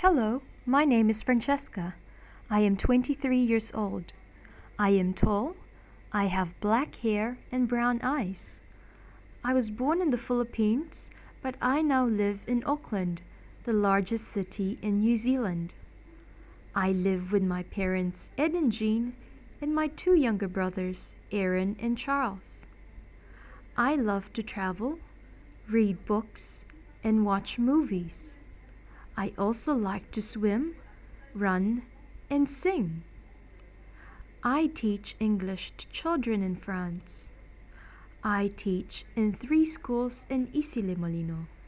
Hello, my name is Francesca. I am 23 years old. I am tall. I have black hair and brown eyes. I was born in the Philippines, but I now live in Auckland, the largest city in New Zealand. I live with my parents, Ed and Jean, and my two younger brothers, Aaron and Charles. I love to travel, read books, and watch movies. I also like to swim, run, and sing. I teach English to children in France. I teach in three schools in Issy-les-Moulineaux.